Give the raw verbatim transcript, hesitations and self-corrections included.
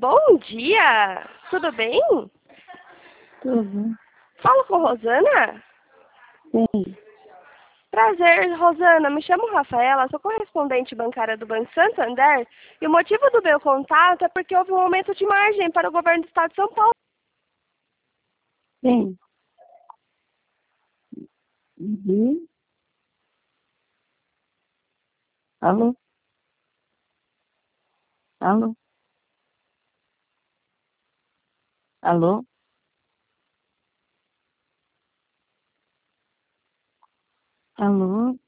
Bom dia! Tudo bem? Tudo. Falo com Rosana? Sim. Prazer, Rosana. Me chamo Rafaela, sou correspondente bancária do Banco Santander e o motivo do meu contato é porque houve um aumento de margem para o governo do estado de São Paulo. Sim. Uhum. Alô? Alô? Alô? Alô?